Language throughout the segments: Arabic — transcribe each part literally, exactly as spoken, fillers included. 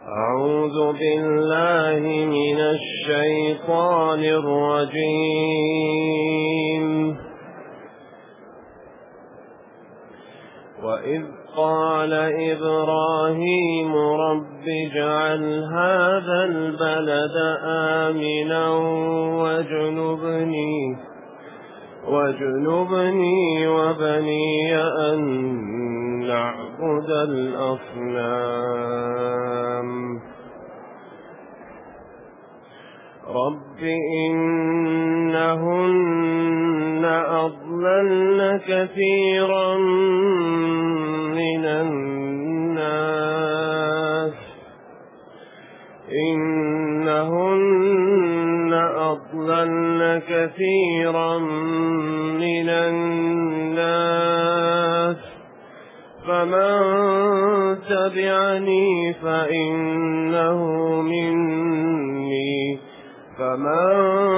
أعوذ بالله من الشيطان الرجيم. وإذ قال إبراهيم رب اجعل هذا البلد آمنا واجنبني واجنبني وبني أن نعبد الأصنام. رب إنهن أضللن كثيرا من الناس إنهن أضللن كثيرا من الناس فمن تبعني فإنه مني فمن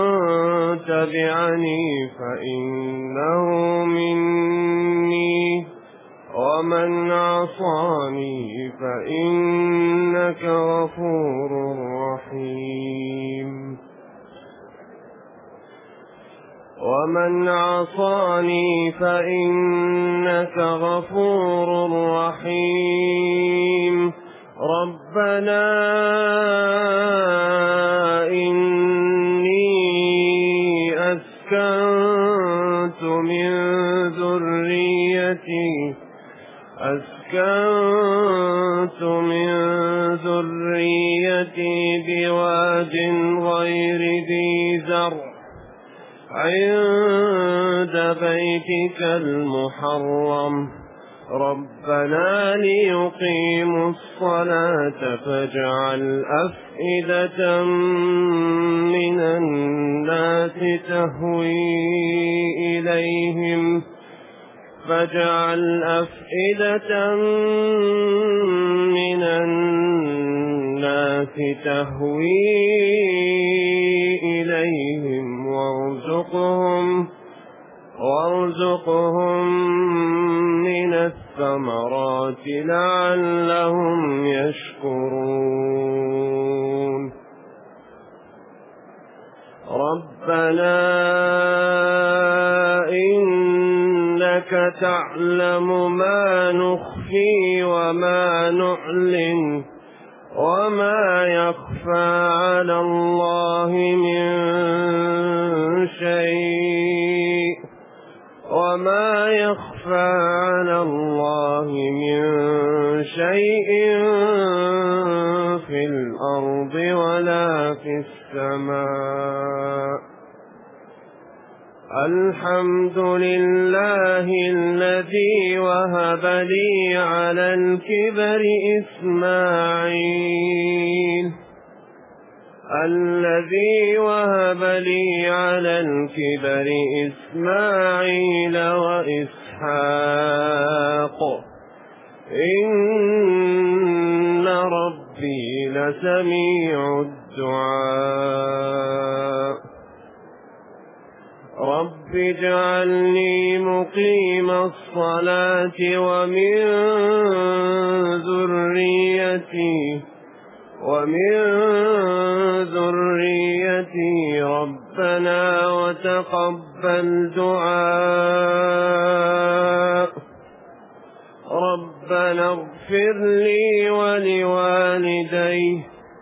تبعني فإنه مني ومن عصاني فإنك غفور رحيم. ومن عصاني فإنك غفور رحيم. ربنا إني أسكنت من ذريتي أسكنت من ذريتي بواد غير ذي زرع عند بيتك المحرم ربنا ليقيموا الصلاة فاجعل أفئدة من الناس تهوي إليهم فاجعل أفئدة من الناس تهوي إليهم وارزقهم وارزقهم من الثمرات لعلهم يشكرون. ربنا إنك تعلم ما نخفي وما نعلن وما يخفى على الله من شيء وما يخفى على الله من شيء في الأرض ولا في السماء. الحمد لله الذي وهب لي على الكبر إسماعيل الذي وهب لي على الكبر إسماعيل وإسحاق إن ربي لسميع الدعاء. رب اجعلني مقيم الصلاة ومن ذريتي ومن ذريتي ربنا وتقبل دعاء. ربنا اغفر لي ولوالدي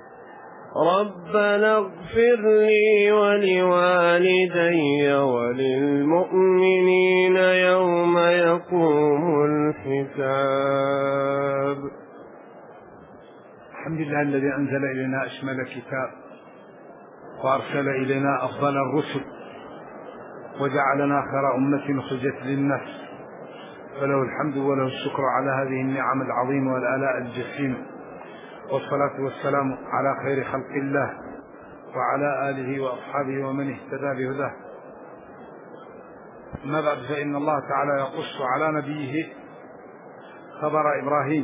ربنا اغفر لي ولوالدي وللمؤمنين يوم يقوم الحساب. الحمد لله الذي أنزل إلينا أشمل كتاب وأرسل إلينا أفضل الرسل وجعلنا خير أمة أخرجت للناس، فله الحمد وله الشكر على هذه النعم العظيمة والآلاء الجسيمة، والصلاة والسلام على خير خلق الله وعلى آله وأصحابه ومن اهتدى بهداه. أما بعد، فإن الله تعالى يقص على نبيه خبر إبراهيم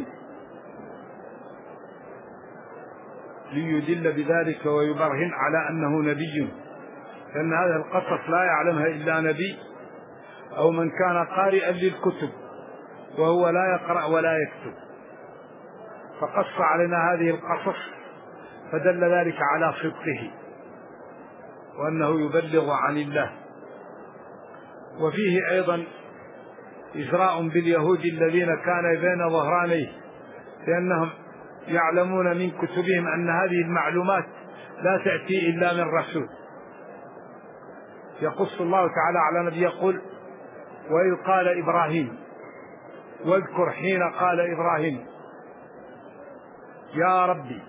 ليدل بذلك ويبرهن على أنه نبي، لأن هذا القصص لا يعلمها إلا نبي أو من كان قارئا للكتب وهو لا يقرأ ولا يكتب. فقص علينا هذه القصص، فدل ذلك على صدقه وأنه يبلغ عن الله. وفيه أيضا إجراء باليهود الذين كان بين ظهرانيه، لأنهم يعلمون من كتبهم أن هذه المعلومات لا تأتي إلا من رسول. يقص الله تعالى على نبي يقول: وإذ قال إبراهيم، واذكر حين قال إبراهيم يا ربي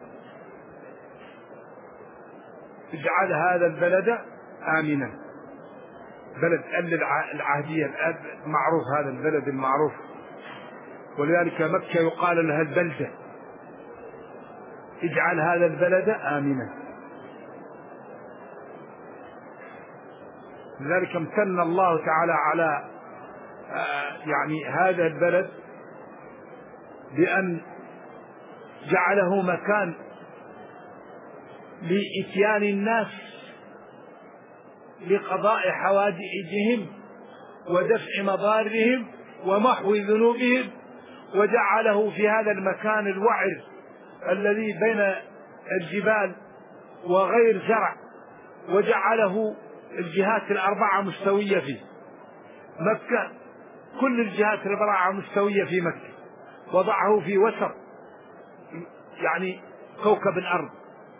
اجعل هذا البلد آمنا. بلد العهدية المعروف، هذا البلد المعروف، ولذلك مكة يقال لها البلدة. اجعل هذا البلد آمنا. لذلك امتن الله تعالى على يعني هذا البلد بأن جعله مكان لإتيان الناس لقضاء حوائجهم ودفع مضارهم ومحو ذنوبهم، وجعله في هذا المكان الوعر الذي بين الجبال وغير زرع، وجعله الجهات الأربعة مستوية فيه. مكة كل الجهات الأربعة مستوية في مكة، وضعه في وسط يعني كوكب الأرض،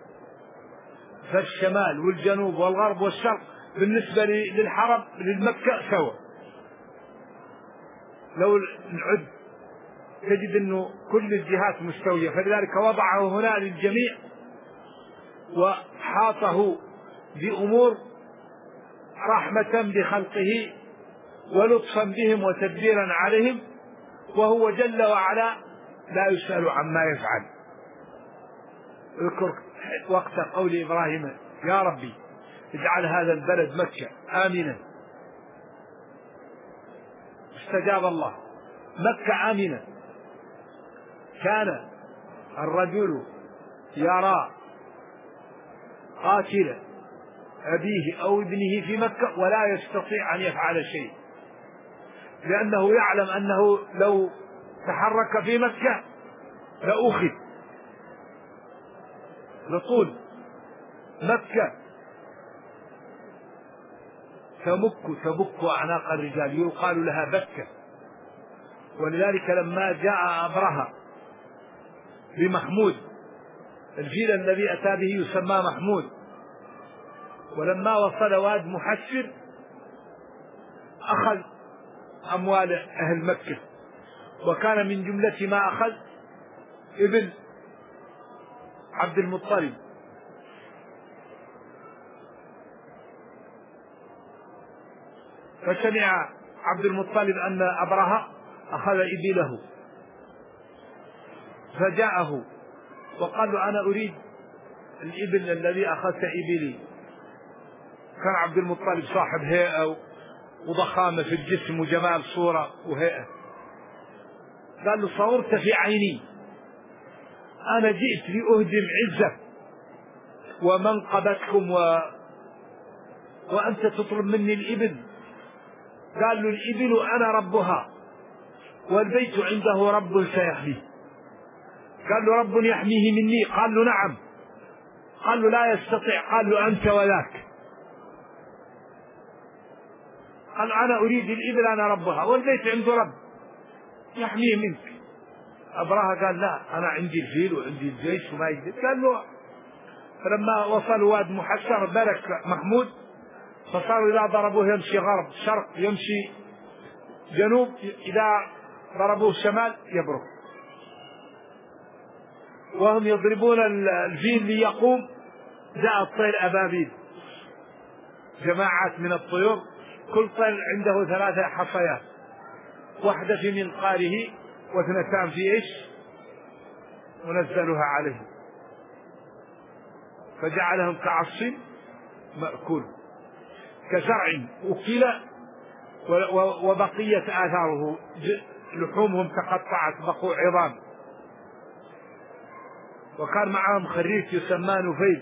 فالشمال والجنوب والغرب والشرق بالنسبة للحرم للمكة سوا. لو نعد تجد أنه كل الجهات مستوية، فلذلك وضعه هنا للجميع، وحاطه بأمور رحمة بخلقه ولطفا بهم وتدبيرا عليهم، وهو جل وعلا لا يسأل عما يفعل. اذكر وقت قول إبراهيم يا ربي اجعل هذا البلد مكة آمنا، استجاب الله. مكة آمنة. كان الرجل يرى قاتل أبيه أو ابنه في مكة ولا يستطيع أن يفعل شيء، لأنه يعلم أنه لو تحرك في مكة لأخذ لطول. مكة تمك تبك أعناق الرجال، يقال لها بكة. ولذلك لما جاء أبرهة بمحمود الفيل الذي أتى به يسمى محمود، ولما وصل واد محسر أخذ أموال أهل مكة، وكان من جملة ما أخذ ابن عبد المطلب. فسمع عبد المطلب أن أبرهة أخذ إبله، فجاءه وقال له أنا أريد الإبل الذي أخذت إبلي. كان عبد المطلب صاحب هيئة وضخامة في الجسم وجمال صورة وهيئة. قال له صورت في عيني، أنا جئت لأهدم عزة ومنقبتكم و... وأنت تطلب مني الإبل. قال له الإبل أنا ربها، والبيت عنده رب سيحميه. قال له رب يحميه مني؟ قال له نعم. قال له لا يستطيع. قال له أنت وذاك. قال أنا أريد الإبل أنا ربها، والبيت عنده رب يحميه منك. أبرهة قال لا أنا عندي الفيل وعندي الجيش وما يقدر. قال له فلما وصلوا واد محسر برك محمود، فصاروا إذا ضربوه يمشي غرب شرق، يمشي جنوب، إذا ضربوه شمال يبرك. وهم يضربون الفيل ليقوم، جاء الطير أبابيل، جماعات من الطيور، كل طير عنده ثلاثة حصيات، واحدة في منقاره واثنتان في إيش ونزلوها عليه، فجعلهم كعصف مأكول كزرع أكل، وبقية آثاره لحومهم تقطعت بقوا عظام. وكان معهم خريف يسمى نفيل،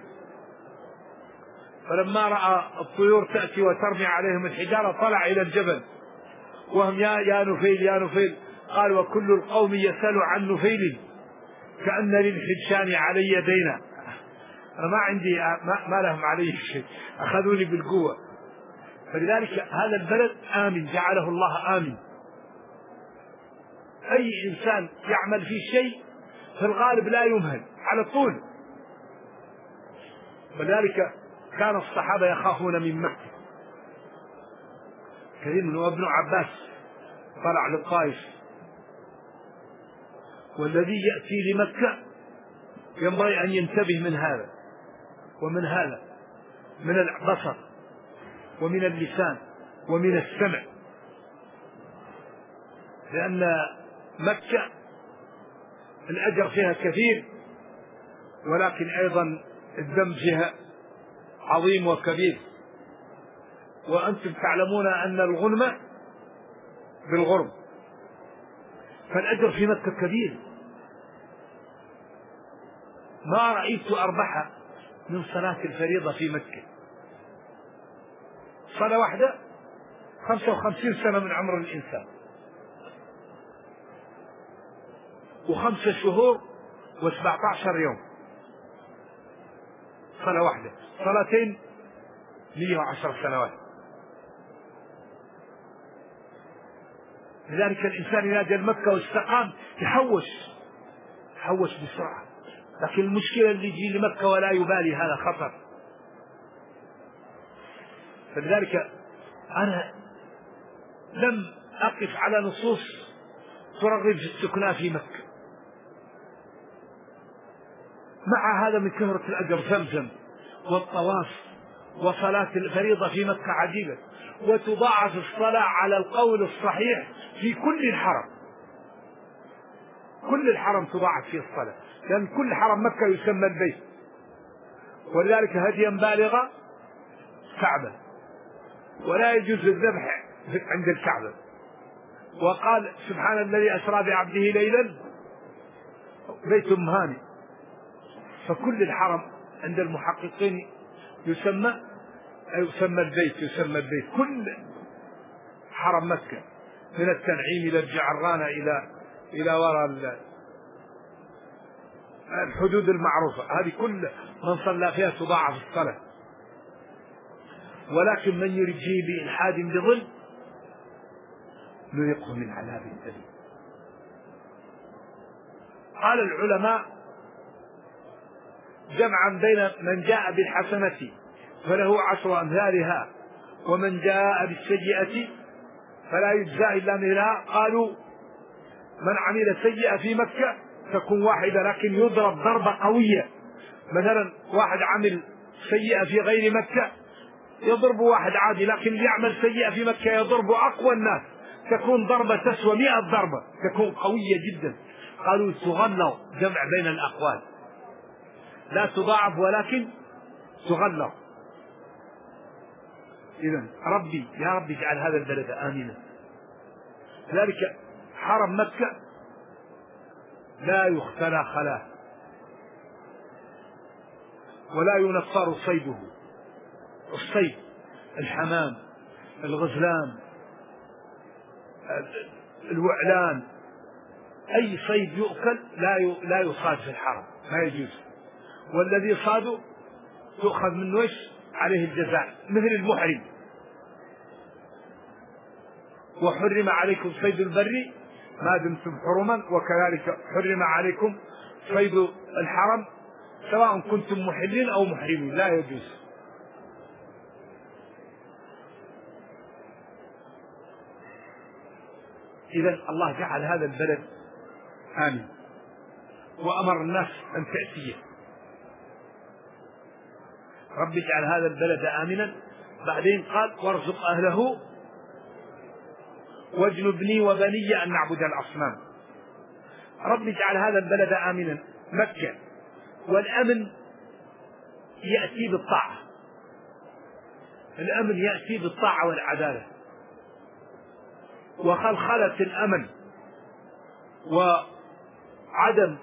فلما رأى الطيور تأتي وترمي عليهم الحجارة طلع إلى الجبل وهم يا, يا نفيل يا نفيل. قال وكل القوم يسأل عن نفيل كأن للحبشان علي دينا، أنا ما عندي ما, ما لهم علي شيء، أخذوني بالقوة. فلذلك هذا البلد آمن، جعله الله آمن. أي إنسان يعمل في شيء في الغالب لا يمهل على طول. ولذلك كان الصحابة يخافون من مكة كثير. من ابن عباس طلع للطائف، والذي يأتي لمكة ينبغي أن ينتبه من هذا ومن هذا، من البصر ومن اللسان ومن السمع، لأن مكة الأجر فيها كثير، ولكن أيضا الذنب فيها عظيم وكبير. وأنتم تعلمون أن الغنم بالغرم، فالأجر في مكة كبير. ما رأيت أربح من صلاة الفريضة في مكة. صلاة واحدة خمسة وخمسين سنة من عمر الإنسان، وخمسة شهور وسبعة عشر يوم. صلاة واحدة، صلاتين مئة وعشر سنوات. لذلك الإنسان إذا جاء مكة واستقام يحوش يحوش بسرعة، لكن المشكلة اللي يجي لمكة ولا يبالي، هذا خطر. فلذلك أنا لم أقف على نصوص ترغب في السكنى في مكة. مع هذا من كثرة الأجر زمزم والطواف وصلاة الفريضة في مكة عجيبة، وتضاعف الصلاة على القول الصحيح في كل الحرم. كل الحرم تضاعف فيه الصلاة، لأن كل حرم مكة يسمى البيت. ولذلك هديا بالغا كعبة، ولا يجوز الذبح عند الكعبة. وقال سبحان الذي أسرى بعبده ليلا بيت هانئ. فكل الحرم عند المحققين يسمى يسمى البيت يسمى البيت كل حرم مكة، من التنعيم إلى الجعرانة إلى إلى وراء الحدود المعروفة، هذه كل من صلى فيها تضاعف الصلاة. ولكن من يرجيه بإلحاد بظلم نذقه من عذاب أليم. قال العلماء جمعا بين من جاء بالحسنة فله عشر أمثالها ومن جاء بالسيئة فلا يجزى إلا مثلها. قالوا من عمل سيئة في مكة تكون واحدة لكن يضرب ضربة قوية. مثلا واحد عمل سيئة في غير مكة يضرب واحد عادي، لكن يعمل سيئة في مكة يضرب أقوى الناس، تكون ضربة تسوى مئة ضربة، تكون قوية جدا. قالوا تغلظ، جمع بين الأقوال، لا تضاعف ولكن تغلظ. إذن ربي يا ربي اجعل هذا البلد آمنا. ذلك حرم مكة لا يختلى خلاه ولا ينفر صيده. الصيد الحمام الغزلان الوعلان أي صيد يؤكل لا لا يصاد في الحرم، ما يجوز. والذي صاده تؤخذ منه ايش عليه الجزاء مثل المحرم. وحرم عليكم صيد البر ما دمتم حرما وكذلك حرم عليكم صيد الحرم سواء كنتم محلين أو محرمين، لا يجوز. إذن الله جعل هذا البلد آمن وأمر الناس أن تأتيه. رب اجعل هذا البلد آمنا، بعدين قال وارزق أهله واجنبني وبني أن نعبد الأصنام. رب اجعل هذا البلد آمنا، مكة، والأمن يأتي بالطاعة. الأمن يأتي بالطاعة والعدالة. وخلخلة الأمن وعدم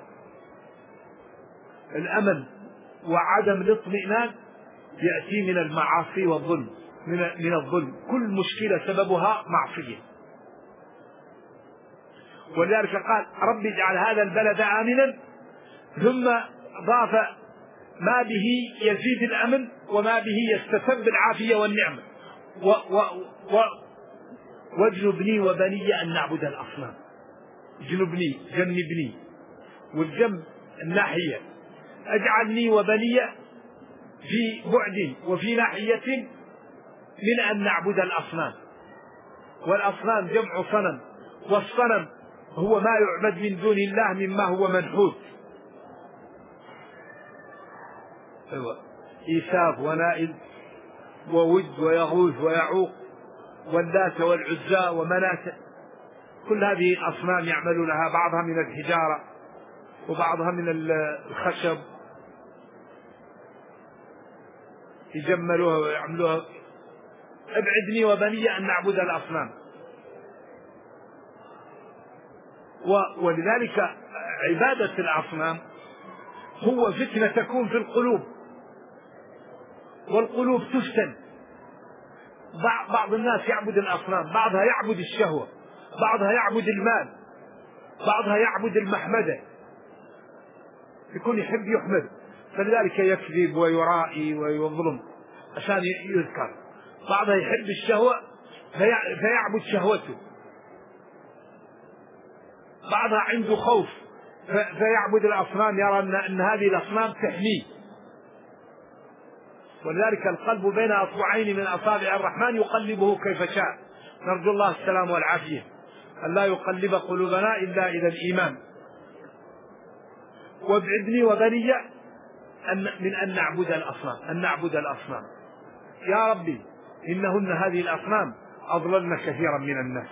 الأمن وعدم الاطمئنان يأتي من المعاصي والظلم، من من الظلم. كل مشكلة سببها معصية. ولذلك قال رب اجعل هذا البلد آمنا ثم ضاف ما به يزيد الأمن وما به يستتب العافية والنعمة. و و و واجنبني وبني أن نعبد الأصنام. جنبني جنبني، والجنب الناحية، أجعلني وبني في بعد وفي ناحية من أن نعبد الأصنام. والأصنام جمع صنم، والصنم هو ما يعبد من دون الله مما هو منحوت. إيساف ونائل وود ويغوث ويعوق واللات والعزى ومناة، كل هذه الأصنام يعمل لها، بعضها من الحجارة وبعضها من الخشب، يجملوها ويعملوها. ابعدني وبني أن نعبد الأصنام. ولذلك عبادة الأصنام هو فتنة تكون في القلوب، والقلوب تفتن. بعض الناس يعبد الأصنام، بعضها يعبد الشهوة، بعضها يعبد المال، بعضها يعبد المحمدة، يكون يحب يحمد، فلذلك يكذب ويرائي ويظلم عشان يذكر. بعضها يحب الشهوة فيعبد شهوته، بعضها عنده خوف فيعبد الأصنام، يرى أن هذه الأصنام تحميه. ولذلك القلب بين أصبعين من أصابع الرحمن يقلبه كيف شاء. نرجو الله السلام والعافية، أن لا يقلب قلوبنا إلا إلى الإيمان. وابعدني وبني من أن نعبد الأصنام، أن نعبد الأصنام. يا ربي إنهن هذه الأصنام أضللن كثيرا من الناس،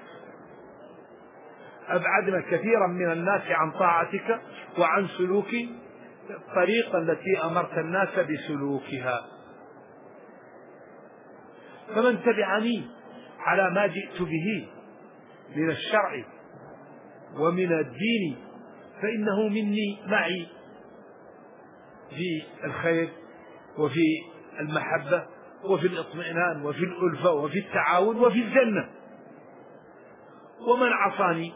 أبعدنا كثيرا من الناس عن طاعتك وعن سلوك الطريقة التي أمرت الناس بسلوكها. فمن تبعني على ما جئت به من الشرع ومن الدين فإنه مني معي في الخير وفي المحبة وفي الاطمئنان وفي الألفة وفي التعاون وفي الجنة. ومن عصاني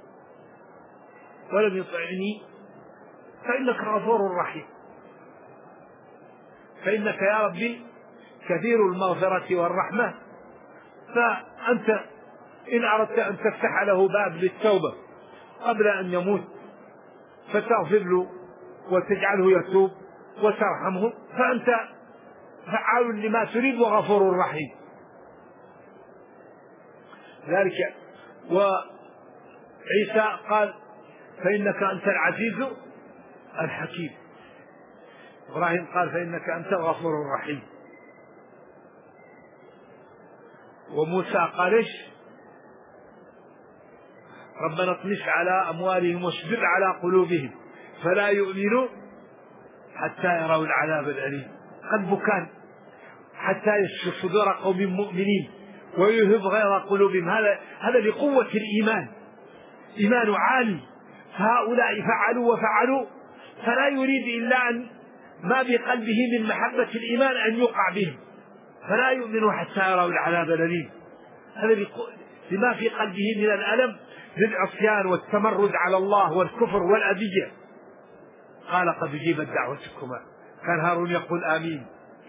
ولم يطعني فإنك غفور رحيم، فإنك يا ربي كثير المغفرة والرحمة. فأنت إن أردت أن تفتح له باب للتوبة قبل أن يموت فتغفر له وتجعله يتوب وترحمه، فأنت فعال لما تريد وغفور رحيم. ذلك وعيسى قال فإنك أنت العزيز الحكيم، إبراهيم قال فإنك أنت الغفور الرحيم، وموسى قال إيش؟ ربنا اطمس على أموالهم واشدد على قلوبهم فلا يؤمنوا حتى يروا العذاب الأليم. قلبه كان حتى يشفي صدور قوم مؤمنين ويذهب غير قلوبهم. هذا هذا لقوة الإيمان، إيمان عالي. فهؤلاء فعلوا وفعلوا فلا يريد إلا أن ما بقلبه من محبة الإيمان أن يقع بهم، فلا يؤمنوا حتى يروا العذاب الأليم. هذا لما في قلبه من الألم للعصيان والتمرد على الله والكفر والأذية. قال قد أجيبت دعوتكما، كان هارون يقول آمين.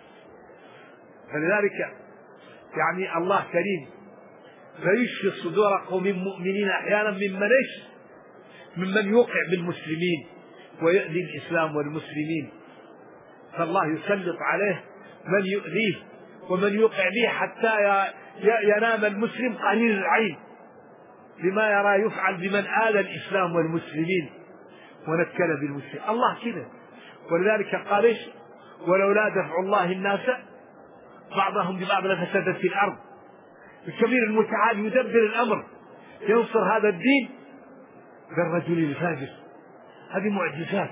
فلذلك يعني الله كريم فيشفي صدور قوم مؤمنين أحيانا ممن إيش؟ ممن يوقع بالمسلمين ويؤذي الإسلام والمسلمين، فالله يسلط عليه من يؤذيه ومن يوقع به حتى ينام المسلم قليل العين بما يرى يفعل بمن آذى الإسلام والمسلمين ونكل بالمسلمين. الله كذا. ولذلك قال إيش؟ ولولا دفع الله الناس بعضهم ببعض لفسدت في الأرض. الكبير المتعال يدبر الأمر ينصر هذا الدين بالرجل الفاجر. هذه معجزات.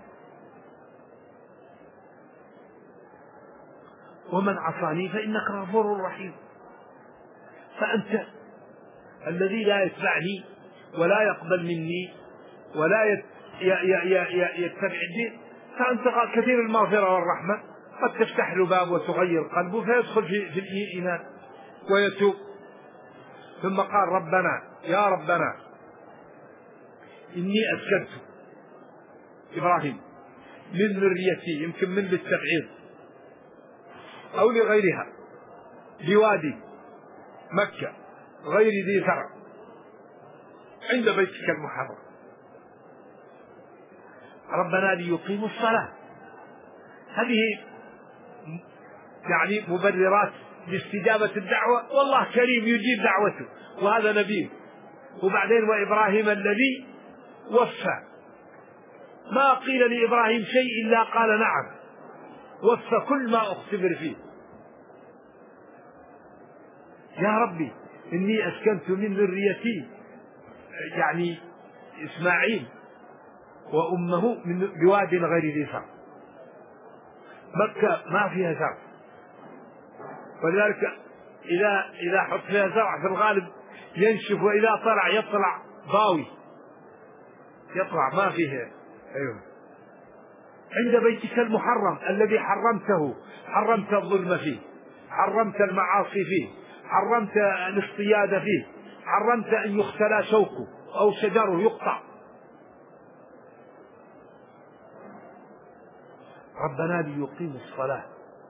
ومن عصاني فإنك غفور رحيم. فأنت الذي لا يتبعني ولا يقبل مني ولا يتبع الدين، فأنت كثير المغفرة والرحمة، قد تفتح له باب وتغير قلبه فيدخل في, في الإيمان ويتوب. ثم قال ربنا يا ربنا إني أسكنت إبراهيم من ذريتي، يمكن من للتبعيض أو لغيرها، بوادي مكة غير ذي زرع عند بيتك المحرم ربنا ليقيموا الصلاة. هذه يعني مبررات لاستجابة الدعوة، والله كريم يجيب دعوته وهذا نبيه. وبعدين وإبراهيم الذي وفى، ما قيل لإبراهيم شيء إلا قال نعم، وفى كل ما أختبر فيه. يا ربي إني أسكنت من ذريتي، يعني إسماعيل وأمه من بواد غير ذي زرع. مكة ما فيها زرع، ولذلك إذا إذا حط فيها زرع في الغالب ينشف، وإذا طلع يطلع ضاوي، يطلع ما فيه. أيوه. عند بيتك المحرم الذي حرمته، حرمت الظلم فيه، حرمت المعاصي فيه، حرمت الاصطياد فيه، حرمت أن يختلى شوكه أو شجره يقطع. ربنا ليقيموا الصلاة،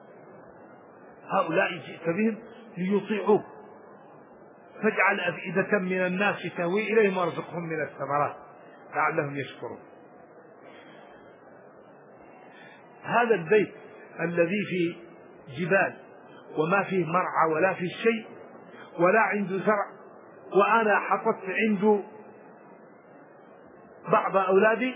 هؤلاء جئت بهم ليطيعوك، فاجعل أفئدة من الناس تهوي إليهم وارزقهم من الثمرات لعلهم يشكرون. هذا البيت الذي في جبال وما فيه مرعى ولا فيه شيء ولا عنده زرع، وأنا حطت عنده بعض أولادي،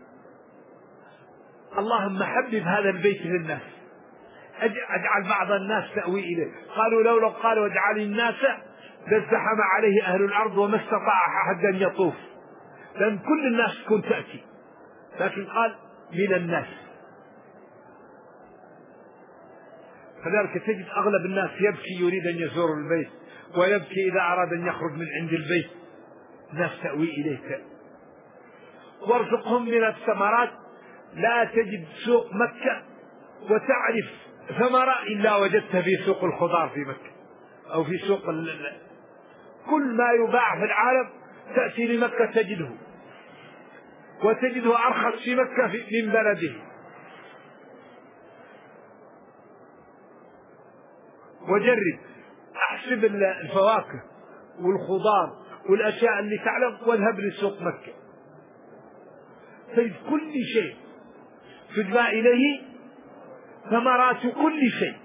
اللهم حبب هذا البيت للناس، أجعل بعض الناس تأوي إليه. قالوا لولا قالوا واجعل الناس لازدحم عليه أهل الأرض وما استطاع أحد أن يطوف، لأن كل الناس تكون تأتي، لكن قال من الناس. فذلك تجد أغلب الناس يبكي يريد أن يزور البيت، ويبكي إذا أراد أن يخرج من عند البيت، ناس تأوي إليك. وارزقهم من الثمرات، لا تجد سوق مكة وتعرف ثمرة إلا وجدتها في سوق الخضار في مكة أو في سوق ال... كل ما يباع في العالم تأتي لمكة تجده، وتجده أرخص في مكة من بلده. وجرب أحسب الفواكه والخضار والأشياء اللي تعلم واذهب لسوق مكة، تجد كل شيء تجمع إليه ثمرات كل شيء.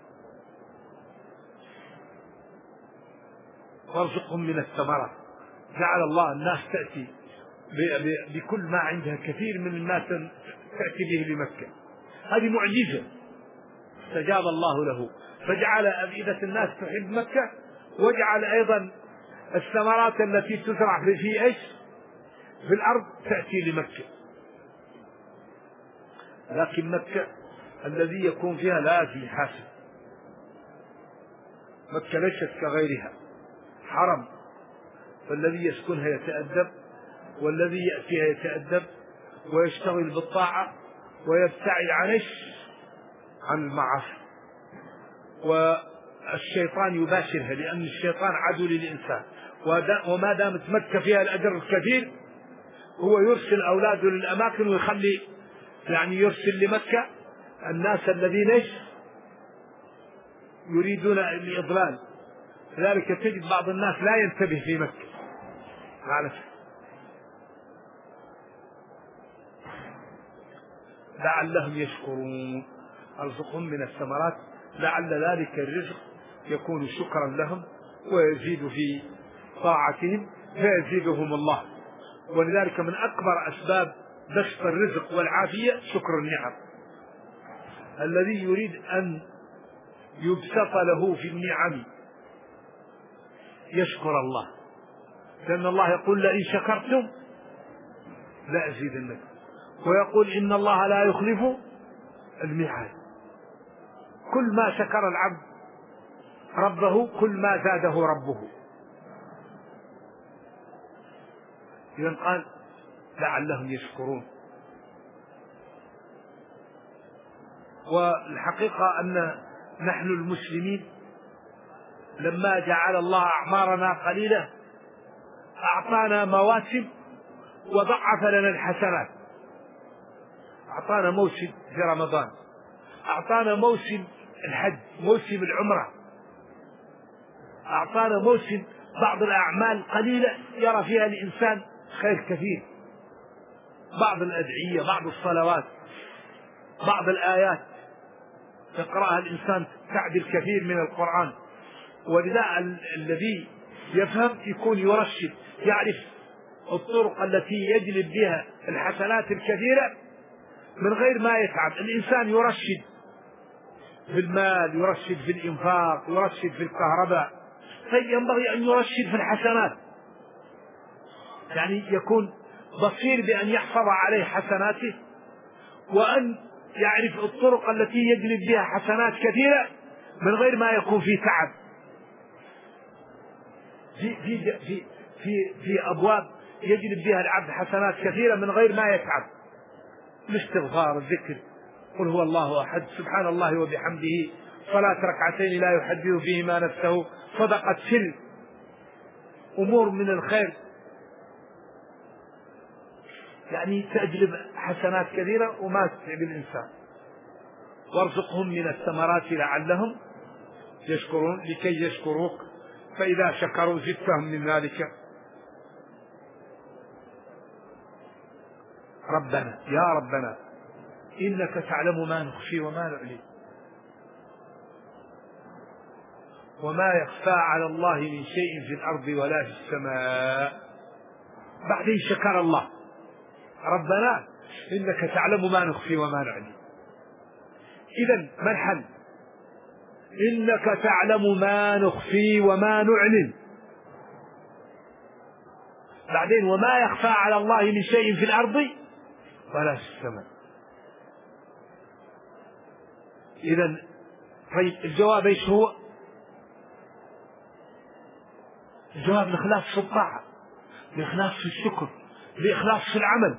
وارزقهم من الثمرات، جعل الله الناس تأتي بكل ما عندها، كثير من الناس تأتي به لمكة، هذه معجزة استجاب الله له، فجعل أفئدة الناس تحب مكة، وجعل أيضا الثمرات التي تزرع في إيش في الأرض تأتي لمكة. لكن مكة الذي يكون فيها لا في حاسب، مكة ليست كغيرها حرم، فالذي يسكنها يتأدب، والذي يأتيها يتأدب ويشتغل بالطاعة ويبتعد عن إيش عن المعاصي. والشيطان يباشرها، لأن الشيطان عدو للإنسان، وما دامت مكة فيها الأجر الكثير هو يرسل أولاده للأماكن، ويخلي يعني يرسل لمكة الناس الذين يريدون الإضلال. لذلك تجد بعض الناس لا ينتبه في مكة معلش. لعلهم يشكرون، ارزقهم من الثمرات لعل ذلك الرزق يكون شكرا لهم ويزيد في طاعتهم فيزيدهم الله. ولذلك من أكبر أسباب بسط الرزق والعافية شكر النعم. الذي يريد أن يبسط له في النعم يشكر الله، لأن الله يقول لئن شكرتم لأزيدنكم، ويقول إن الله لا يخلف الميعاد. كل ما شكر العبد ربه كل ما زاده ربه. إذن قال لعلهم يشكرون. والحقيقة أن نحن المسلمين لما جعل الله أعمارنا قليلة أعطانا مواسم وضعف لنا الحسنات، أعطانا موسم في رمضان، أعطانا موسم الحج، موسم العمرة، أعطانا موسم بعض الأعمال قليلة يرى فيها الإنسان خير كثير، بعض الأدعية، بعض الصلوات، بعض الآيات يقرأها الإنسان تعدل كثير من القرآن. ولذا الذي يفهم يكون يرشد، يعرف الطرق التي يجلب بها الحسنات الكثيرة من غير ما يتعب. الإنسان يرشد في المال، يرشد في الإنفاق، يرشد في الكهرباء، فينبغي أن يرشد في الحسنات، يعني يكون بصير بأن يحفظ عليه حسناته، وأن يعرف الطرق التي يجلب بها حسنات كثيرة من غير ما يكون في تعب. في في في في, في أبواب يجلب بها العبد حسنات كثيرة من غير ما يتعب، الاستغفار، الذكر، قل هو الله أحد، سبحان الله وبحمده، صلاة ركعتين لا يحدث فيهما نفسه، صدقة سر، أمور من الخير يعني تجلب حسنات كثيرة وما تتعب الإنسان. وارزقهم من الثمرات لعلهم يشكرون لكي يشكروك فإذا شكروا زدتهم من ذلك. ربنا يا ربنا إنك تعلم ما نخفي وما نعلن وما يخفى على الله من شيء في الأرض ولا في السماء. بعدين شكر الله، ربنا إنك تعلم ما نخفي وما نعلن. إذن ما الحل؟ إنك تعلم ما نخفي وما نعلن، بعدين وما يخفى على الله من شيء في الأرض ولا في السماء. إذن طيب الجواب إيش هو؟ الجواب الإخلاص في الطاعة، الإخلاص في الشكر، الإخلاص في العمل.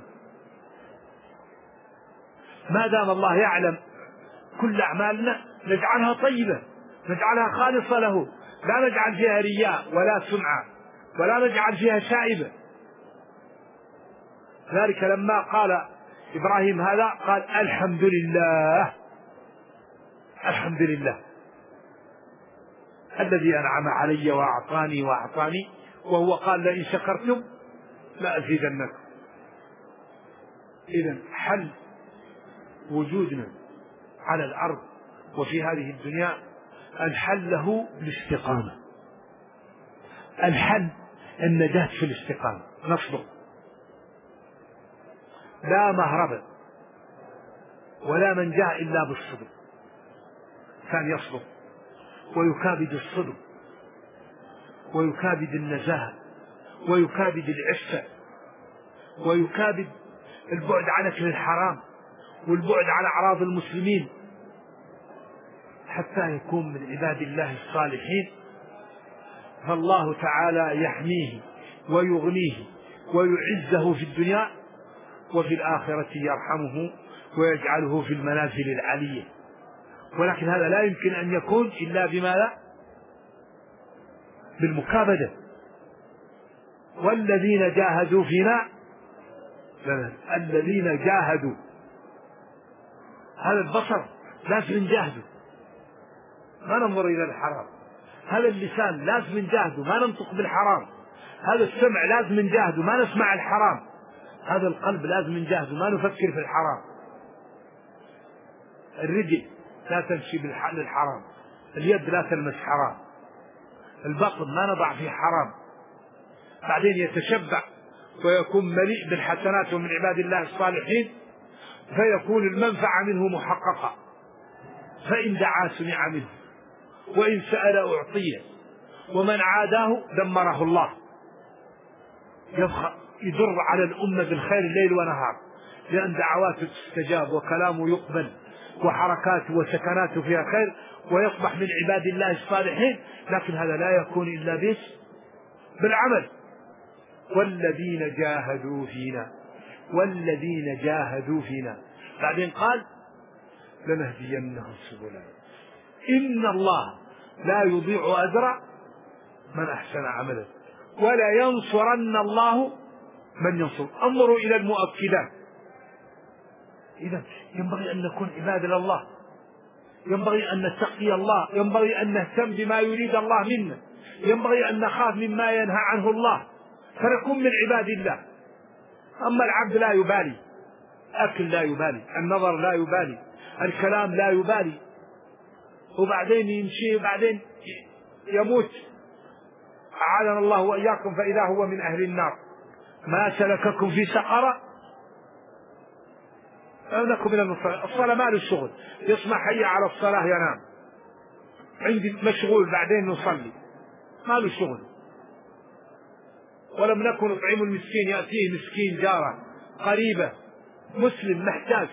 ما دام الله يعلم كل أعمالنا نجعلها طيبة، نجعلها خالصة له، لا نجعل فيها رياء ولا سمعة ولا نجعل فيها شائبة. ذلك لما قال إبراهيم هذا قال الحمد لله، الحمد لله الذي أنعم علي وأعطاني وأعطاني، وهو قال لئن شكرتم لأزيدنكم. إذن حل وجودنا على الأرض وفي هذه الدنيا الحل له الاستقامة، الحل النجاة في الاستقامة، نصبر، لا مهرب ولا منجاة إلا بالصبر. كان يصبر ويكابد الصبر ويكابد النزاهة ويكابد العفة ويكابد البعد عن أكل الحرام والبعد عن أعراض المسلمين حتى يكون من عباد الله الصالحين، فالله تعالى يحميه ويغنيه ويعزه في الدنيا، وفي الآخرة يرحمه ويجعله في المنازل العالية. ولكن هذا لا يمكن أن يكون إلا بماذا؟ بالمكابدة. والذين جاهدوا فينا الذين جاهدوا، هذا البصر لازم نجاهده ما ننظر إلى الحرام، هذا اللسان لازم نجاهده ما ننطق بالحرام، هذا السمع لازم نجاهده ما نسمع الحرام، هذا القلب لازم نجاهده ما نفكر في الحرام، الرجل لا تمشي بالحرام، اليد لا تلمس حرام، البطن ما نضع فيه حرام. بعدين يتشبع ويكون مليء بالحسنات ومن عباد الله الصالحين، فيكون المنفعة منه محققة، فإن دعا سمع منه وإن سأل أعطيه ومن عاداه دمره الله. يبقى يدر على الأمة بالخير الليل ونهار، لأن دعواته تستجاب وكلامه يقبل وحركاته وسكناته فيها خير ويصبح من عباد الله الصالحين. لكن هذا لا يكون إلا بس بالعمل. والذين جاهدوا فينا والذين جاهدوا فينا بعدين قال لنهدينهم سبلنا إن الله لا يضيع أجر من أحسن عملا ولا ينصرن الله من ينصر. انظروا إلى المؤكدات، إذا ينبغي أن نكون عباد لله، ينبغي أن نتقي الله، ينبغي أن نهتم بما يريد الله منا، ينبغي أن نخاف مما ينهى عنه الله، فنكون من عباد الله. أما العبد لا يبالي، أكل لا يبالي، النظر لا يبالي، الكلام لا يبالي، وبعدين يمشي وبعدين يموت أعاذنا الله وإياكم، فإذا هو من أهل النار. ما سلككم في سقر؟ أنكم من المصلين. الصلاة ما له شغل، يسمع حي على الصلاة ينام، عندي مشغول بعدين نصلي، ما له شغل. ولم نكن نطعم المسكين، يأتيه مسكين جاره قريبة مسلم محتاج.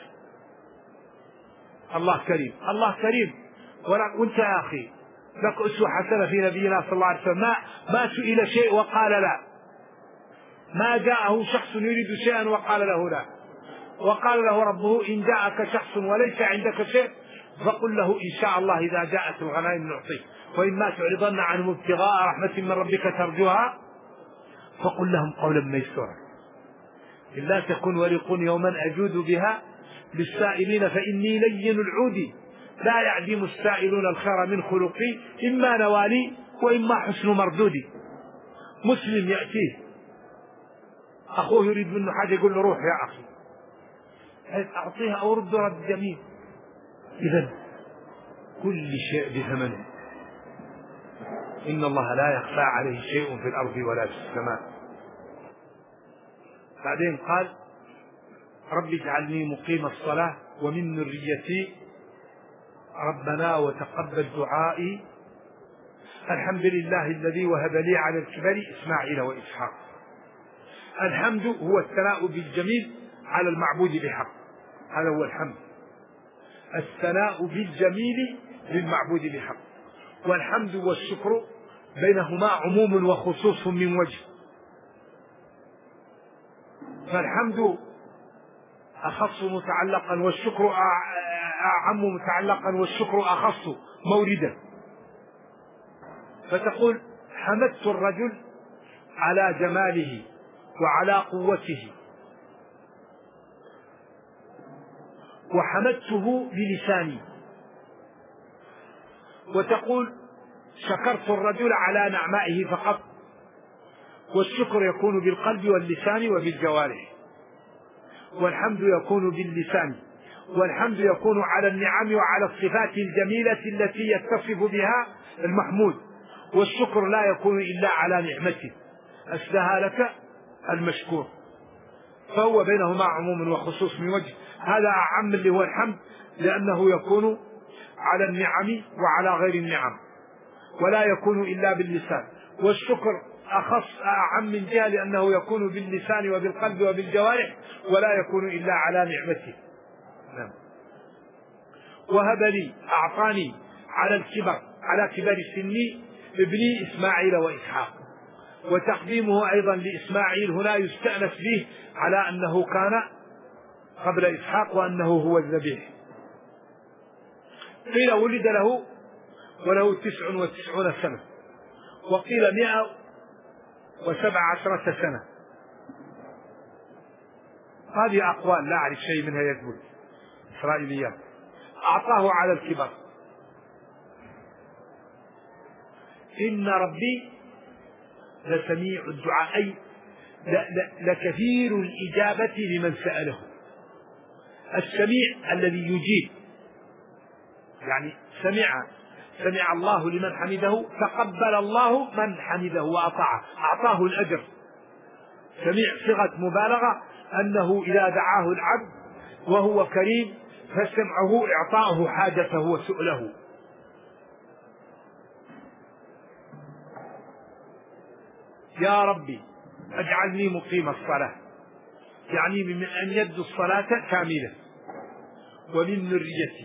الله كريم، الله كريم. وانت يا أخي لك أسوة حسنة في نبينا صلى الله عليه وسلم، ما, ما سئل شيء وقال لا، ما جاءه شخص يريد شيئا وقال له لا، وقال له ربه إن جاءك شخص وليس عندك شيء فقل له إن شاء الله إذا جاءت الغنائم نعطيك، وإما تعرضن عنهم ابتغاء رحمة من ربك ترجوها فقل لهم قولا ميسورا. إلا تكن ورقون يوما أجود بها للسائلين فإني لين العود، لا يعدم السائلون الخير من خلقي، إما نوالي وإما حسن مردودي. مسلم يأتيه أخوه يريد منه حاجة يقول له روح يا أخي، أعطيها أو رد رد جميل. إذن كل شيء بثمنه، إن الله لا يخفى عليه شيء في الأرض ولا في السماء. بعدين قال رب اجعلني مقيم الصلاة ومن ذريتي ربنا وتقبل دعائي. الحمد لله الذي وهب لي على الكبر إسماعيل وإسحاق. الحمد هو الثناء بالجميل على المعبود بحق، هذا هو الحمد، الثناء بالجميل للمعبود بحق. والحمد والشكر بينهما عموم وخصوص من وجه، فالحمد أخص متعلقا والشكر أعم متعلقا والشكر أخص موردا. فتقول حمدت الرجل على جماله وعلى قوته، وحمدته بلساني. وتقول شكرت الرجل على نعمائه فقط، والشكر يكون بالقلب واللسان وبالجوارح، والحمد يكون باللسان، والحمد يكون على النعم وعلى الصفات الجميلة التي يتصف بها المحمود، والشكر لا يكون إلا على نعمته أسدها لك المشكور. فهو بينهما عموم وخصوص من وجه، هذا أعم اللي هو الحمد لأنه يكون على النعم وعلى غير النعم ولا يكون إلا باللسان، والشكر أخص أعم من جهة لأنه يكون باللسان وبالقلب وبالجوارح ولا يكون إلا على نعمته. نعم. وهب لي أعطاني على الكبر على كبر سني ابني إسماعيل وإسحاق، وتقديمه أيضا لإسماعيل هنا يستأنس به على أنه كان قبل إسحاق وأنه هو الذبيح. قيل ولد له وله تسع وتسعون سنة، وقيل مئة وسبع عشرة سنة. هذه أقوال لا أعرف شيء منها يثبت، إسرائيليات. أعطاه على الكبر. إن ربي لسميع الدعاء، أي لكثير الإجابة لمن سأله، السميع الذي يجيب، يعني سمع سمع الله لمن حمده، تقبل الله من حمده وأطاعه، أعطاه الأجر. سميع صيغة مبالغة، أنه إذا دعاه العبد وهو كريم فسمعه إعطاؤه حاجته وسؤله. يا ربي اجعلني مقيم الصلاة، يعني من أن يبدو الصلاة كاملة، ومن ذريتي،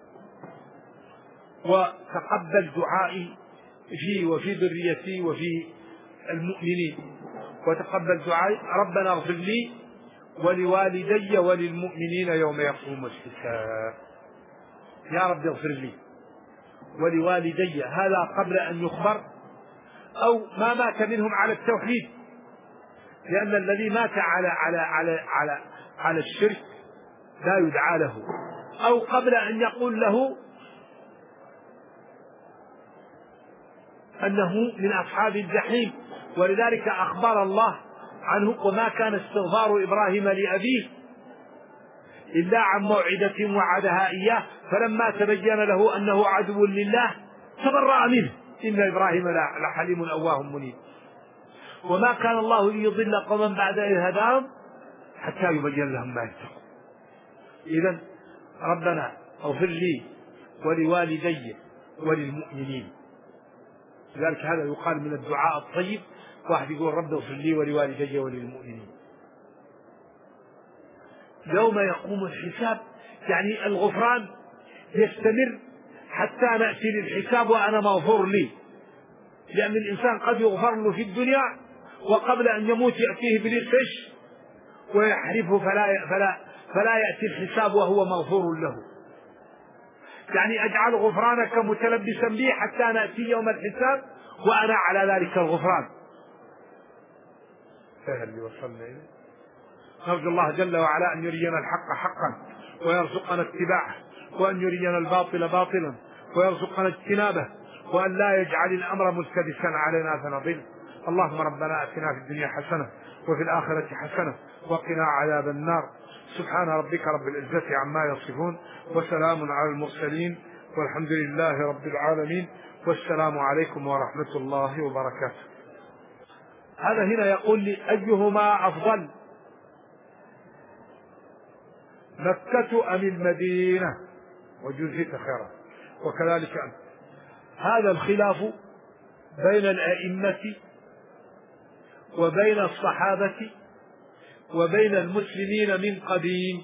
وتقبل دعائي في وفي ذريتي وفي المؤمنين، وتقبل دعائي ربنا اغفر لي ولوالدي وللمؤمنين يوم يقوم الحساب. يا رب اغفر لي ولوالدي، هذا قبل أن يخبر أو ما مات منهم على التوحيد، لأن الذي مات على على على على على الشرك لا يدعى له، أو قبل أن يقول له أنه من أصحاب الجحيم. ولذلك أخبر الله عنه: وما كان استغفار إبراهيم لأبيه إلا عن موعدة وعدها إياه فلما تبين له أنه عدو لله تبرأ منه إن إبراهيم لحليم أواه منيب. وما كان الله ليضل قوما بعد إذ هداهم حتى يبين لهم ما يتقون. إذن ربنا اغفر لي ولوالدي وللمؤمنين. لذلك هذا يقال من الدعاء الطيب، واحد يقول رب اغفر لي ولوالدي وللمؤمنين. يوم يقوم الحساب يعني الغفران يستمر حتى نأتي للحساب وأنا مغفور لي، لأن الإنسان قد يغفر له في الدنيا وقبل أن يموت يأتيه بالفش ويحرفه فلا, فلا, فلا يأتي الحساب وهو مغفور له. يعني أجعل غفرانك متلبسا بي حتى نأتي يوم الحساب وأنا على ذلك الغفران. هذا اللي وصلنا إليه. نرجو الله جل وعلا أن يرينا الحق حقا ويرزقنا اتباعه، وأن يرينا الباطل باطلا ويرزقنا اجتنابه، وأن لا يجعل الأمر ملتبسا علينا فنضل. اللهم ربنا آتنا في الدنيا حسنة وفي الآخرة حسنة وقنا عذاب النار. سبحان ربك رب العزة عما يصفون وسلام على المرسلين والحمد لله رب العالمين، والسلام عليكم ورحمة الله وبركاته. هذا هنا يقول لي أيهما أفضل، مكة أم المدينة؟ وجزيت خيرا. وكذلك أنت. هذا الخلاف بين الأئمة وبين الصحابة وبين المسلمين من قديم،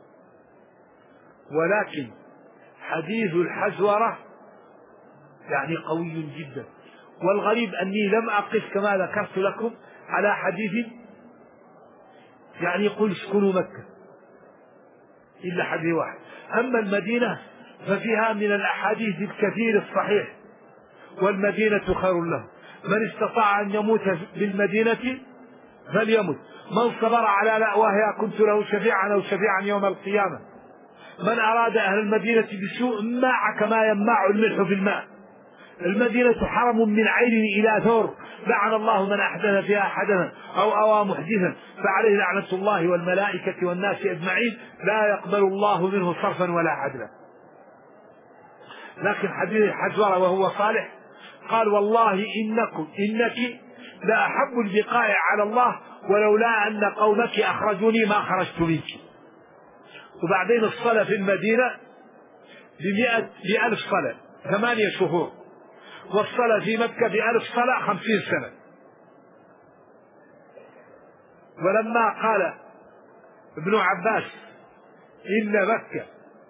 ولكن حديث الحزورة يعني قوي جدا. والغريب أني لم أقف كما ذكرت لكم على حديث يعني قل اسكنوا مكة إلا حديث واحد. أما المدينة ففيها من الأحاديث الكثير الصحيح، والمدينة خير له. من استطاع أن يموت بالمدينة فليمت، من صبر على لأواها كنت له شفيعا أو شفيعا يوم القيامة. من أراد أهل المدينة بسوء ماع كما يماع الملح في الماء. المدينة حرم من عين إلى ثور، لعن الله من أحدث فيها حدثا أو أوى محدثا فعليه لعنة الله والملائكة والناس أجمعين، لا يقبل الله منه صرفا ولا عدلا. لكن حديث الحزورة وهو صالح قال والله إنكم إنك لا أحب البقاء على الله ولولا أن قومك أخرجوني ما خرجت منك. وبعدين الصلاة في المدينة بمئة بألف صلاة ثمانية شهور، والصلاة في مكة بألف صلاة خمسين سنة. ولما قال ابن عباس إن مكة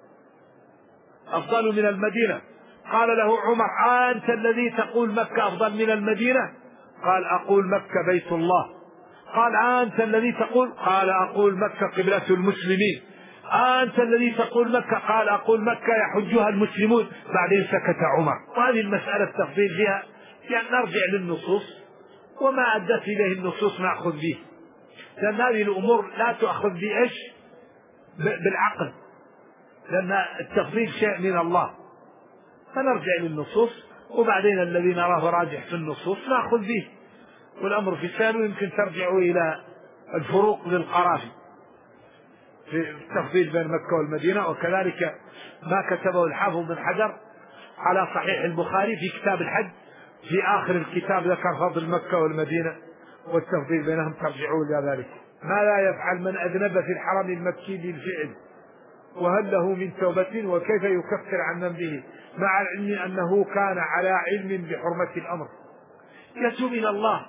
أفضل من المدينة قال له عمر أنت الذي تقول مكة أفضل من المدينة؟ قال أقول مكة بيت الله. قال أنت الذي تقول؟ قال أقول مكة قبلة المسلمين. أنت الذي تقول مكة؟ قال أقول مكة يحجها المسلمون. بعدين سكت عمر. وهذه المسألة التفضيل فيها يعني نرجع للنصوص، وما أدت إليه النصوص نأخذ به، لأن هذه الأمور لا تأخذ بإيش بالعقل، لأن التفضيل شيء من الله. فنرجع للنصوص، وبعدين الذي نراه راجح في النصوص نأخذ به. والأمر في سائل يمكن ترجعوا إلى الفروق للقرافي في التفضيل بين مكة والمدينة، وكذلك ما كتبه الحافظ بن حجر على صحيح البخاري في كتاب الحج في آخر الكتاب ذكر فضل مكة والمدينة والتفضيل بينهم، ترجعوا إلى ذلك. ما لا يفعل من أذنب في الحرم المكي بالفعل وهل له من توبة وكيف يكفر عن ذنبه مع العلم أنه كان على علم بحرمة الأمر. يتوب إلى الله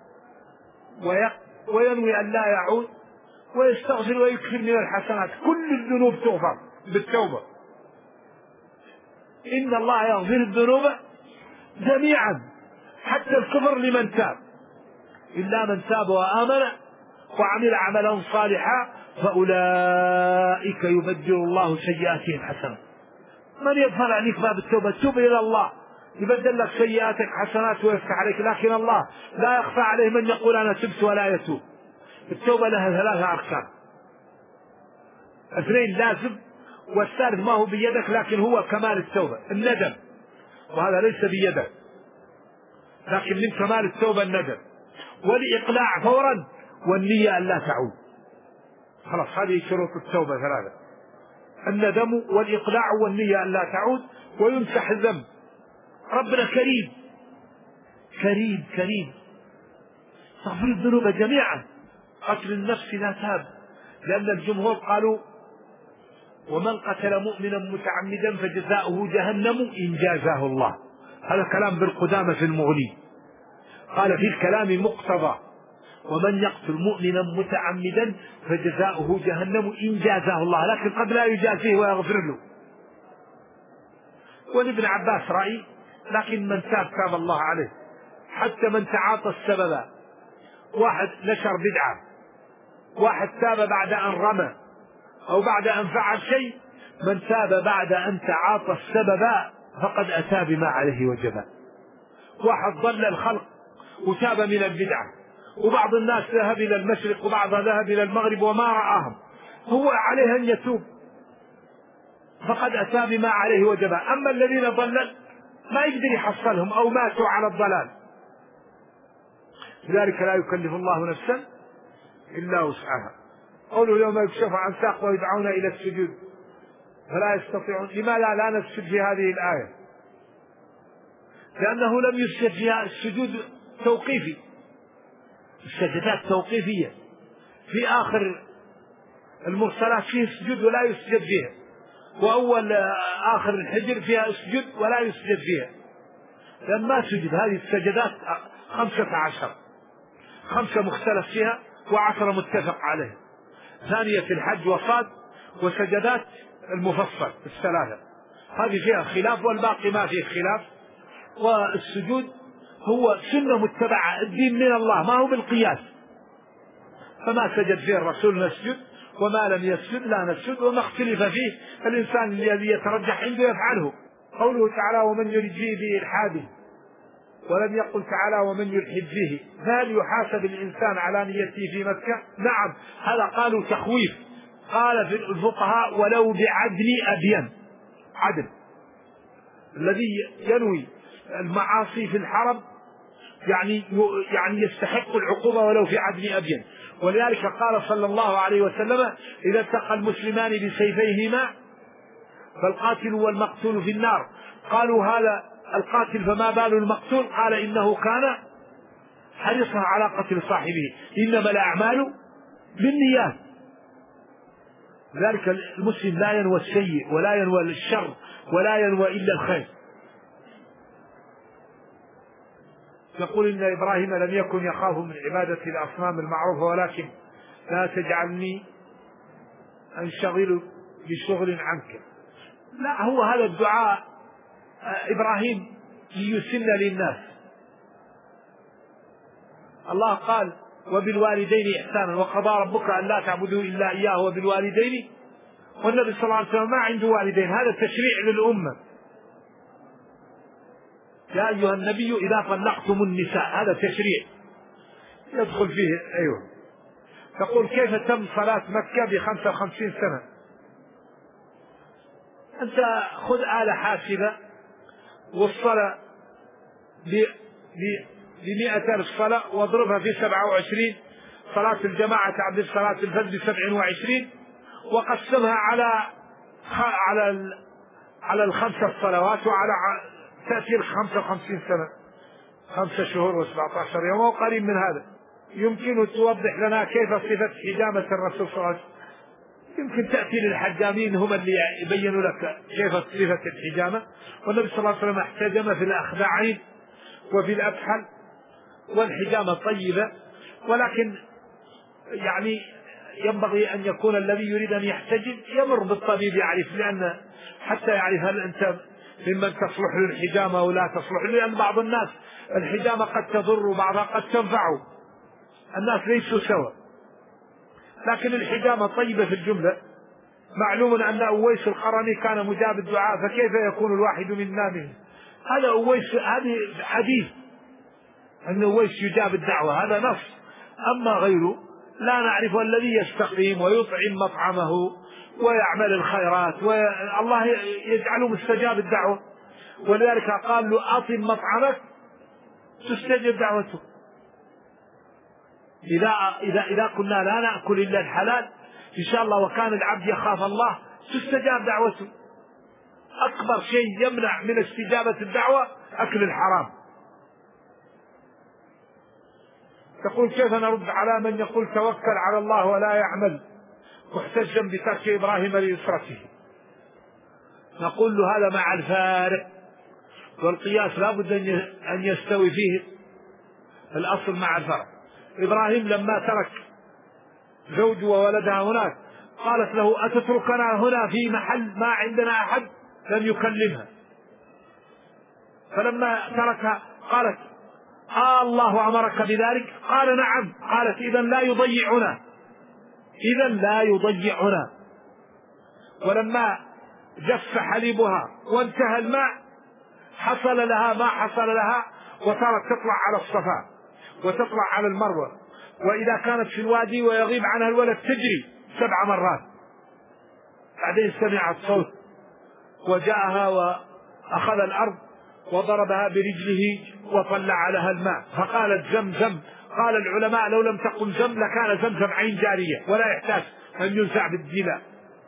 وينوي أن لا يعود ويستغفر ويكفر من الحسنات. كل الذنوب تغفر بالتوبة. إن الله يغفر الذنوب جميعا حتى الكفر لمن تاب، إلا من تاب وآمن وعمل عملا صالحا فأولئك يبدل الله سيئاتهم حسنات. من يدفع عنك باب التوبة؟ توب إلى الله يبدل لك سيئاتك حسنات ويفتح عليك. لكن الله لا يخفى عليه من يقول أنا تبت ولا يتوب. التوبة لها ثلاثة أركان. اثنين لازم، والثالث ما هو بيدك لكن هو كمال التوبة الندم، وهذا ليس بيدك لكن من كمال التوبة الندم، والإقلاع فورا، والنية أن لا تعود. خلاص هذه شروط التوبة ثلاثة: الندم والإقلاع والنية أن لا تعود، ويمسح الذنب. ربنا كريم كريم كريم تغفر الذنوب جميعا. قتل النفس لا تاب، لأن الجمهور قالوا: ومن قتل مؤمنا متعمدا فجزاؤه جهنم إن جازاه الله. هذا كلام بالقدامى في المغني، قال في الكلام مقتضى: ومن يقتل مؤمنا متعمدا فجزاؤه جهنم إن جازاه الله، لكن قد لا يجازيه ويغفر له. ولابن عباس رأي: لكن من تاب تاب الله عليه. حتى من تعاطى السبب، واحد نشر بدعة، واحد تاب بعد أن رمى أو بعد أن فعل شيء، من تاب بعد أن تعاطى السبب فقد أتى بما عليه وجبا. واحد ضل الخلق وتاب من البدعة، وبعض الناس ذهب إلى المشرق وبعضها ذهب إلى المغرب وما رآهم، هو عليه أن يتوب فقد أتى بما عليه وجبا. أما الذين ضلل ما يقدر يحصلهم أو ماتوا على الضلال، لذلك لا يكلف الله نفسا إلا وسعها. قوله: يوم يكشف عن ساق ويدعون إلى السجود فلا يستطيعون. لماذا لا نسجد في هذه الآية؟ لأنه لم يسجد فيها. السجود توقيفي، السجدات توقيفية. في آخر المرسلات فيه سجود ولا يسجد فيها، وأول آخر الحجر فيها اسجد ولا يسجد فيها، لأن ما سجد. هذه السجدات خمسة عشر، خمسة مختلف فيها وعشرة متفق عليه. ثانية الحج وصاد وسجدات المفصل الثلاثة، هذه فيها خلاف والباقي ما فيه خلاف. والسجود هو سنة متبعة، الدين من الله ما هو بالقياس، فما سجد فيه الرسول نسجد، وما لم يسجد لا نسجد، وما اختلف فيه الإنسان الذي يترجح عنده يفعله. قوله تعالى: ومن يرد فيه بإلحاده، ولم يقل تعالى: ومن يلحد فيه. هل يحاسب الإنسان على نيته في مكة؟ نعم، هذا قالوا تخويف. قال في الفقهاء: ولو بعدل أبين. عدل الذي ينوي المعاصي في الحرم يعني يعني يستحق العقوبة ولو في عدل أبين. ولذلك قال صلى الله عليه وسلم: إذا التقى المسلمان بسيفيهما فالقاتل والمقتول في النار. قالوا: هذا القاتل فما بال المقتول؟ قال: إنه كان حريصا على قتل صاحبه، إنما الأعمال بالنيات. لذلك المسلم لا ينوى السيء ولا ينوى الشر ولا ينوى إلا الخير. يقول: إن إبراهيم لم يكن يخاف من عبادة الأصنام المعروفة، ولكن لا تجعلني أنشغل بشغل عنك. لا، هو هذا الدعاء إبراهيم ليسن للناس. الله قال: وبالوالدين إحسانا، وقضى ربك أن لا تعبدوا إلا إياه وبالوالدين. والنبي صلى الله عليه وسلم ما عنده والدين، هذا تشريع للأمة. يا أيها النبي إذا طلقتم النساء، هذا تشريع يدخل فيه. أيوه. تقول: كيف تم صلاة مكة بخمسة وخمسين سنة؟ أنت خذ آلة حاسبة والصلاة بمئة ألف صلاة واضربها في سبعة وعشرين، صلاة الجماعة تعدل صلاة الفجر بسبع وعشرين، وقسمها على على على الخمسة صلوات، وعلى تأثير خمسة وخمسين سنة، خمسة شهور وسبعة عشر يوم وقريب من هذا. يمكن توضح لنا كيف صفة حجامة الرسول صلى الله عليه وسلم؟ يمكن تأتي للحجامين هم اللي يبينوا لك كيف صفة الحجامة. والنبي صلى الله عليه وسلم احتجم في الأخدعين وفي الأكحل، والحجامة طيبة، ولكن يعني ينبغي أن يكون الذي يريد أن يحتجم يمر بالطبيب يعرف، لأن حتى يعرف هل أنت ممن تصلح للحجامة أو لا تصلح، لأن بعض الناس الحجامة قد تضر وبعضها قد تنفعه، الناس ليسوا سوا. لكن الحجامة طيبة في الجملة. معلوم أن أويس القرني كان مجاب الدعاء، فكيف يكون الواحد منا منه؟ هذا أويس، هذه حديث أن أويس يجاب الدعوة، هذا نص. أما غيره لا نعرف. الذي يستقيم ويطعم مطعمه ويعمل الخيرات والله يجعله مستجاب الدعوة. ولذلك قال له أطم مطعمك تستجب دعوته. إذا, إذا, إذا كنا لا نأكل إلا الحلال إن شاء الله وكان العبد يخاف الله تستجاب دعوته. أكبر شيء يمنع من استجابة الدعوة أكل الحرام. تقول كيف نرد على من يقول توكل على الله ولا يعمل محتجا بترك إبراهيم ليسرته؟ نقول له هذا مع الفارق، والقياس لا بد أن يستوي فيه الأصل مع الفرق. إبراهيم لما ترك زوج وولدها هناك قالت له أتتركنا هنا في محل ما عندنا أحد؟ لم يكلمها. فلما تركها قالت آه الله أمرك بذلك؟ قال نعم. قالت إذن لا يضيعنا، إذن لا يضيعنا. ولما جف حليبها وانتهى الماء حصل لها ما حصل لها، وصارت تطلع على الصفا وتطلع على المروة، وإذا كانت في الوادي ويغيب عنها الولد تجري سبع مرات. بعدين سمعت صوت وجاءها وأخذ الأرض وضربها برجله وطلع لها الماء فقالت زمزم. قال العلماء لو لم تقل زم لكان زمزم عين جارية ولا يحتاج أن ينزع بالدلاء.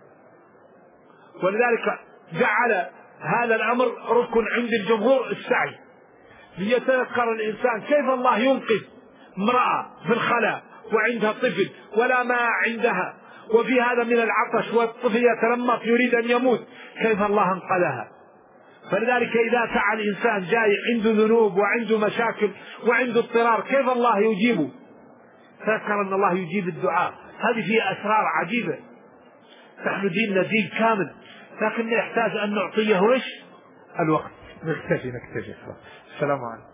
ولذلك جعل هذا الأمر ركن عند الجمهور السعي، ليتذكر الإنسان كيف الله ينقذ امرأة في الخلاء وعندها طفل ولا ماء عندها، وفي هذا من العطش والطفل يتلمط يريد أن يموت، كيف الله انقذها. فلذلك إذا سعى الإنسان جاي عنده ذنوب وعنده مشاكل وعنده اضطرار كيف الله يجيبه؟ تذكر أن الله يجيب الدعاء. هذه فيها أسرار عجيبة. نحن ديننا دين كامل، لكن يحتاج أن نعطيه وش الوقت. نكتفي نكتفي. السلام عليكم.